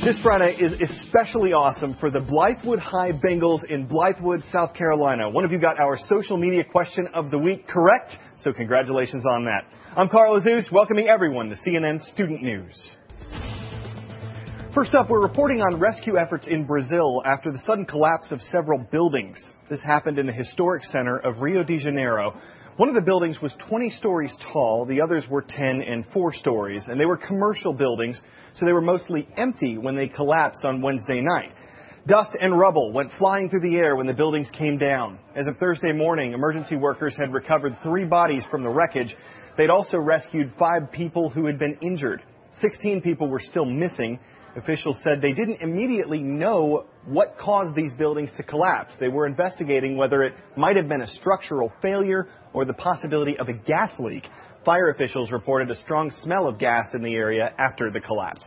This Friday is especially awesome for the Blythewood High Bengals in Blythewood, South Carolina. One of you got our social media question of the week correct, so congratulations on that. I'm Carl Azus, welcoming everyone to CNN Student News. First up, we're reporting on rescue efforts in Brazil after the sudden collapse of several buildings. This happened in the historic center of Rio de Janeiro. One of the buildings was 20 stories tall, the others were 10 and 4 stories, and they were commercial buildings, so they were mostly empty when they collapsed on Wednesday night. Dust and rubble went flying through the air when the buildings came down. As of Thursday morning, emergency workers had recovered 3 bodies from the wreckage. They'd also rescued 5 people who had been injured. 16 people were still missing. Officials said they didn't immediately know what caused these buildings to collapse. They were investigating whether it might have been a structural failure or the possibility of a gas leak. Fire officials reported a strong smell of gas in the area after the collapse.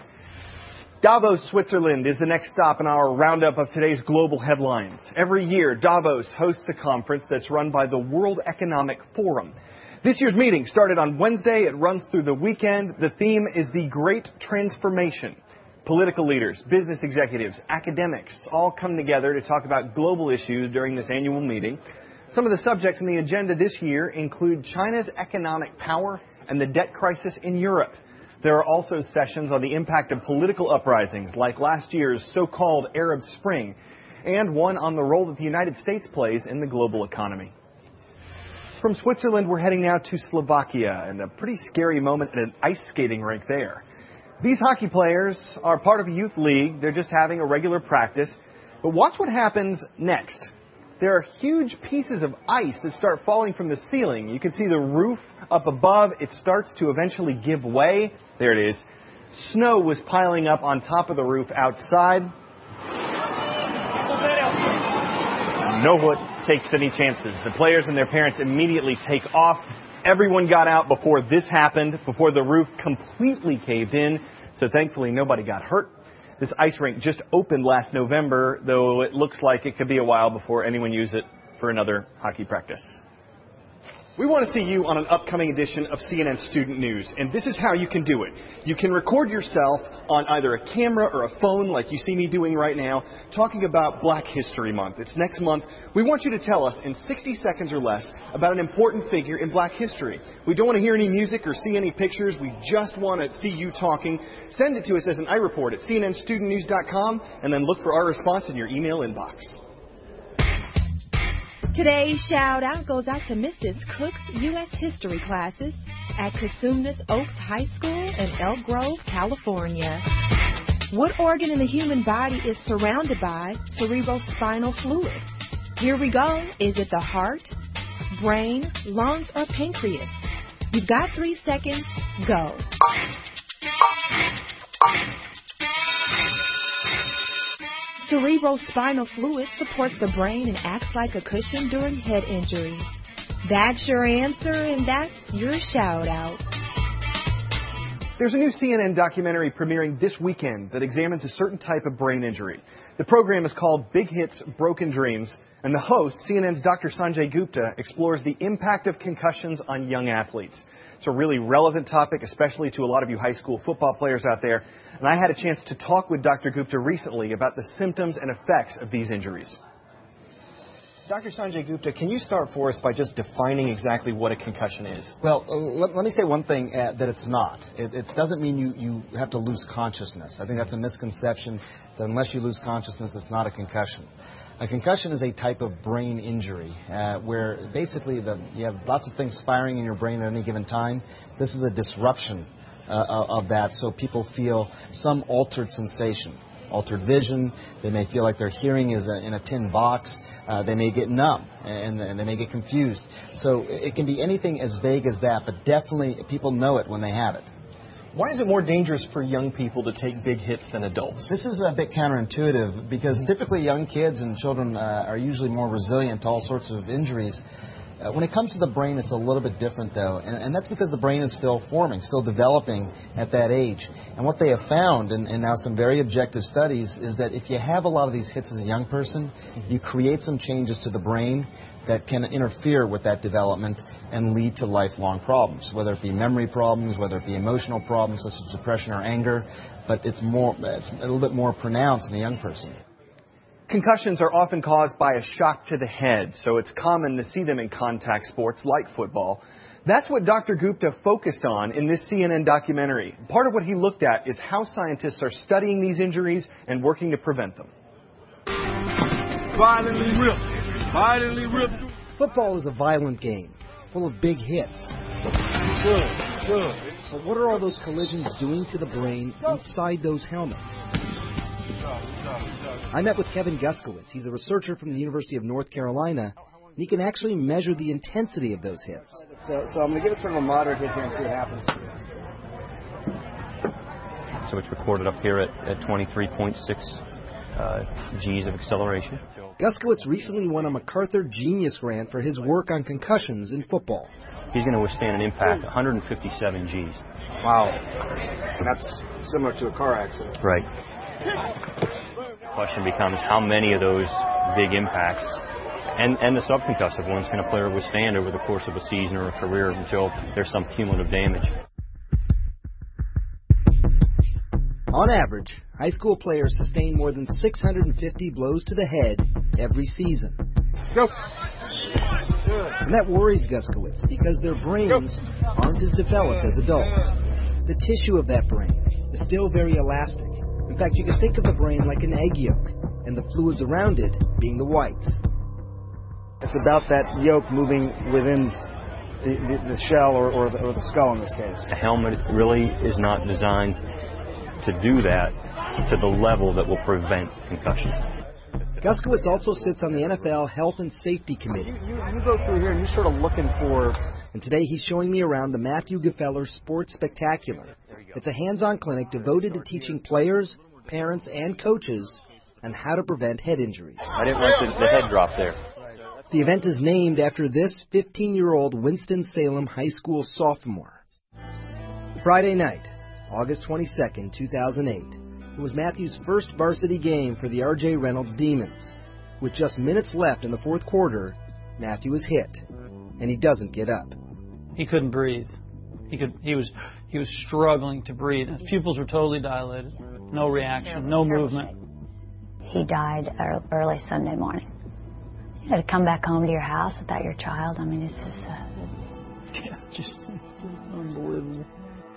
Davos, Switzerland is the next stop in our roundup of today's global headlines. Every year, Davos hosts a conference that's run by the World Economic Forum. This year's meeting started on Wednesday. It runs through the weekend. The theme is the Great Transformation. Political leaders, business executives, academics all come together to talk about global issues during this annual meeting. Some of the subjects on the agenda this year include China's economic power and the debt crisis in Europe. There are also sessions on the impact of political uprisings like last year's so-called Arab Spring, and one on the role that the United States plays in the global economy. From Switzerland, we're heading now to Slovakia, and a pretty scary moment at an ice skating rink there. These hockey players are part of a youth league. They're just having a regular practice. But watch what happens next. There are huge pieces of ice that start falling from the ceiling. You can see the roof up above. It starts to eventually give way. There it is. Snow was piling up on top of the roof outside. No one takes any chances. The players and their parents immediately take off. Everyone got out before this happened, before the roof completely caved in, so thankfully nobody got hurt. This ice rink just opened last November, though it looks like it could be a while before anyone uses it for another hockey practice. We want to see you on an upcoming edition of CNN Student News, and this is how you can do it. You can record yourself on either a camera or a phone, like you see me doing right now, talking about Black History Month. It's next month. We want you to tell us in 60 seconds or less about an important figure in Black history. We don't want to hear any music or see any pictures. We just want to see you talking. Send it to us as an iReport at cnnstudentnews.com, and then look for our response in your email inbox. Today's shout-out goes out to Mrs. Cook's U.S. History classes at Cosumnes Oaks High School in Elk Grove, California. What organ in the human body is surrounded by cerebrospinal fluid? Here we go. Is it the heart, brain, lungs, or pancreas? You've got 3 seconds. Go. Cerebrospinal fluid supports the brain and acts like a cushion during head injuries. That's your answer, and that's your shout-out. There's a new CNN documentary premiering this weekend that examines a certain type of brain injury. The program is called Big Hits, Broken Dreams, and the host, CNN's Dr. Sanjay Gupta, explores the impact of concussions on young athletes. It's a really relevant topic, especially to a lot of you high school football players out there. And I had a chance to talk with Dr. Gupta recently about the symptoms and effects of these injuries. Dr. Sanjay Gupta, can you start for us by just defining exactly what a concussion is? Well, let me say one thing, that it's not. It doesn't mean you have to lose consciousness. I think that's a misconception, that unless you lose consciousness, it's not a concussion. A concussion is a type of brain injury where basically you have lots of things firing in your brain at any given time. This is a disruption of that, so people feel some altered sensation, altered vision. They may feel like their hearing is in a tin box. They may get numb and they may get confused. So it can be anything as vague as that, but definitely people know it when they have it. Why is it more dangerous for young people to take big hits than adults? This is a bit counterintuitive because typically young kids and children are usually more resilient to all sorts of injuries. When it comes to the brain, it's a little bit different, though, and that's because the brain is still forming, still developing at that age. And what they have found, and now some very objective studies, is that if you have a lot of these hits as a young person, you create some changes to the brain that can interfere with that development and lead to lifelong problems, whether it be memory problems, whether it be emotional problems such as depression or anger, but it's a little bit more pronounced in a young person. Concussions are often caused by a shock to the head, so it's common to see them in contact sports like football. That's what Dr. Gupta focused on in this CNN documentary. Part of what he looked at is how scientists are studying these injuries and working to prevent them. Violently ripped. Football is a violent game, full of big hits. But what are all those collisions doing to the brain inside those helmets? I met with Kevin Guskiewicz. He's a researcher from the University of North Carolina, and he can actually measure the intensity of those hits. So I'm going to give it sort of a moderate hit here and see what happens. So it's recorded up here at 23.6 G's of acceleration. Guskiewicz recently won a MacArthur Genius Grant for his work on concussions in football. He's going to withstand an impact 157 G's. Wow. And that's similar to a car accident. Right. The question becomes how many of those big impacts and the subconcussive ones can a player withstand over the course of a season or a career until there's some cumulative damage. On average, high school players sustain more than 650 blows to the head every season. Go. And that worries Guskiewicz because their brains aren't as developed as adults. The tissue of that brain is still very elastic. In fact, you can think of the brain like an egg yolk, and the fluids around it being the whites. It's about that yolk moving within the shell or the skull in this case. A helmet really is not designed to do that to the level that will prevent concussion. Guskiewicz also sits on the NFL Health and Safety Committee. You go through here and you're sort of looking for... And today he's showing me around the Matthew Gefeller Sports Spectacular. It's a hands-on clinic devoted to teaching players, parents, and coaches on how to prevent head injuries. I didn't want the head drop there. The event is named after this 15-year-old Winston-Salem High School sophomore. Friday night, August 22nd, 2008. It was Matthew's first varsity game for the R.J. Reynolds Demons. With just minutes left in the fourth quarter, Matthew is hit, and he doesn't get up. He couldn't breathe. He was struggling to breathe. His pupils were totally dilated. No reaction, no movement. He died early Sunday morning. You know, to come back home to your house without your child, I mean, it's just... just unbelievable.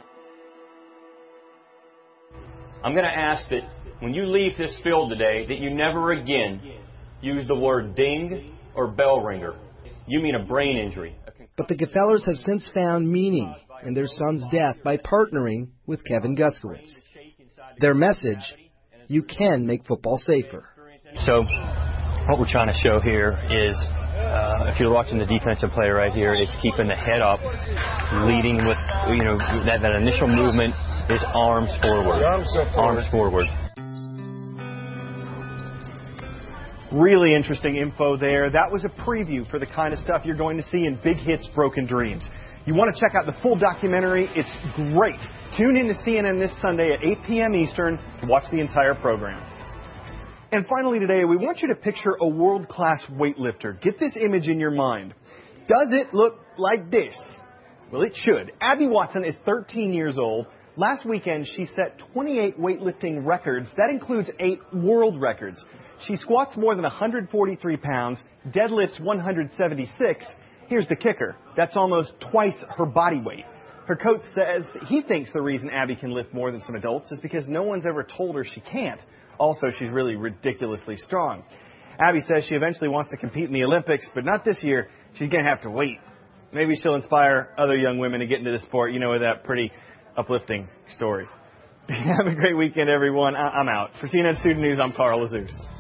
I'm going to ask that when you leave this field today, that you never again use the word ding or bell ringer. You mean a brain injury. But the Gefellers have since found meaning in their son's death by partnering with Kevin Guskiewicz. Their message, you can make football safer. So what we're trying to show here is, if you're watching the defensive play right here, it's keeping the head up, leading with, that initial movement is arms forward. Arms forward. Really interesting info there. That was a preview for the kind of stuff you're going to see in Big Hits, Broken Dreams. You want to check out the full documentary? It's great. Tune in to CNN this Sunday at 8 p.m. Eastern to watch the entire program. And finally today, we want you to picture a world-class weightlifter. Get this image in your mind. Does it look like this? Well, it should. Abby Watson is 13 years old. Last weekend, she set 28 weightlifting records. That includes 8 world records. She squats more than 143 pounds, deadlifts 176. Here's the kicker. That's almost twice her body weight. Her coach says he thinks the reason Abby can lift more than some adults is because no one's ever told her she can't. Also, she's really ridiculously strong. Abby says she eventually wants to compete in the Olympics, but not this year. She's going to have to wait. Maybe she'll inspire other young women to get into the sport, with that pretty uplifting story. Have a great weekend, everyone. I'm out. For CNN Student News, I'm Carl Azuz.